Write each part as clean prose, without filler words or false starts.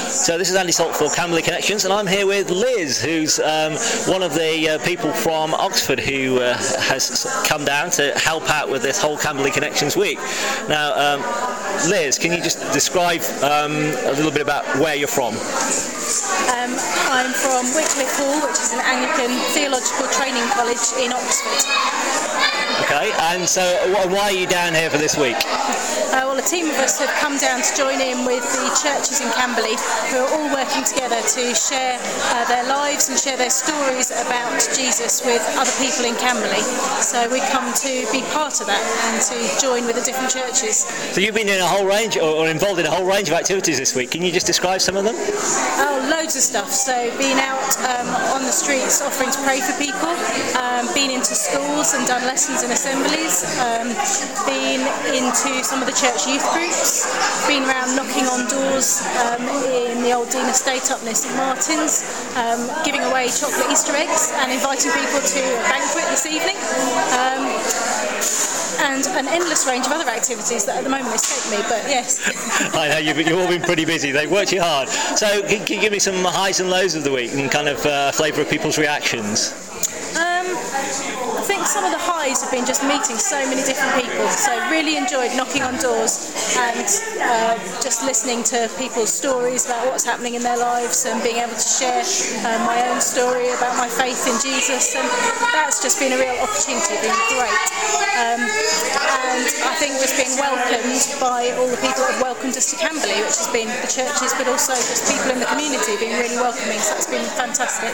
So this is Andy Salt for Camberley Connections, and I'm here with Liz, who's one of the people from Oxford who has come down to help out with this whole Camberley Connections week. Now, Liz, can you just describe a little bit about where you're from? I'm from Wycliffe Hall, which is an Anglican theological training college in Oxford. Okay, and so why are you down here for this week? Well, a team of us have come down to join in with the churches in Camberley who are all working together to share their lives and share their stories about Jesus with other people in Camberley. So we come to be part of that and to join with the different churches. So you've been in a whole range, or involved in a whole range of activities this week. Can you just describe some of them? Oh, loads of stuff. So being out on the streets offering to pray for people, been into schools and done lessons and assemblies, been into some of the church youth groups, been around knocking on doors in the old Dean estate up near St Martin's, giving away chocolate Easter eggs and inviting people to a banquet this evening, and an endless range of other activities that at the moment escape me, but yes. I know, you've all been pretty busy. They've worked you hard. So can you give me some highs and lows of the week and kind of flavour of people's reactions? I think some of the highs have been just meeting so many different people, so really enjoyed knocking on doors and just listening to people's stories about what's happening in their lives and being able to share my own story about my faith in Jesus, and that's just been a real opportunity, been great. And I think just being welcomed by all the people that have welcomed us to Camberley, which has been the churches but also just people in the community being really welcoming, so that's been fantastic.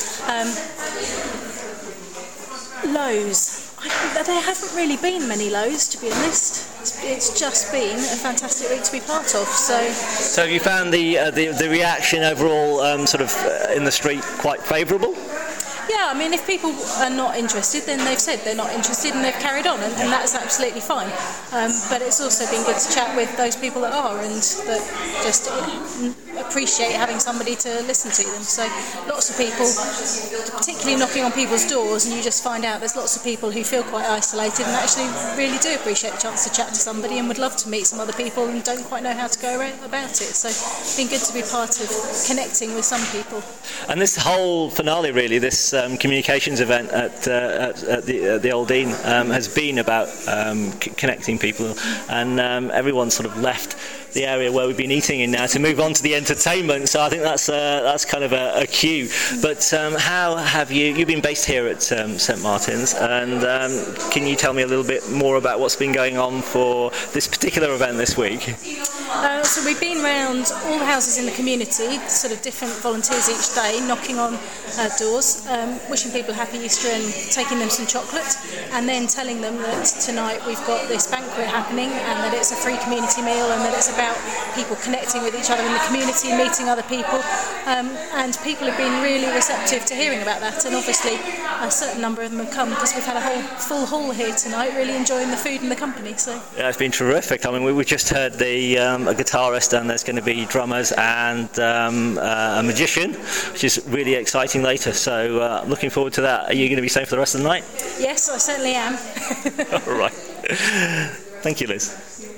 Lows. There haven't really been many lows, to be honest. It's just been a fantastic week to be part of. So have you found the reaction overall in the street quite favourable? Yeah, I mean, if people are not interested, then they've said they're not interested and they've carried on, and that's absolutely fine. But it's also been good to chat with those people that are and that just appreciate having somebody to listen to them. So lots of people, particularly knocking on people's doors, and you just find out there's lots of people who feel quite isolated and actually really do appreciate the chance to chat to somebody and would love to meet some other people and don't quite know how to go about it. So it's been good to be part of connecting with some people. And this whole finale, really, this communications event at the Old Dean has been about connecting people, and everyone sort of left the area where we've been eating in now to move on to the entertainment. So I think that's kind of a cue. But how have you've been based here at St Martin's, and can you tell me a little bit more about what's been going on for this particular event this week? So we've been around all the houses in the community, sort of different volunteers each day, knocking on doors, wishing people a happy Easter and taking them some chocolate, and then telling them that tonight we've got this banquet happening and that it's a free community meal and that it's about people connecting with each other in the community, meeting other people, and people have been really receptive to hearing about that, and obviously a certain number of them have come because we've had a whole full hall here tonight, really enjoying the food and the company. So yeah, it's been terrific. I mean, we just heard a guitarist, and there's going to be drummers and a magician, which is really exciting later, so I'm looking forward to that. Are you going to be staying for the rest of the night? Yes, I certainly am. All right. Thank you, Liz.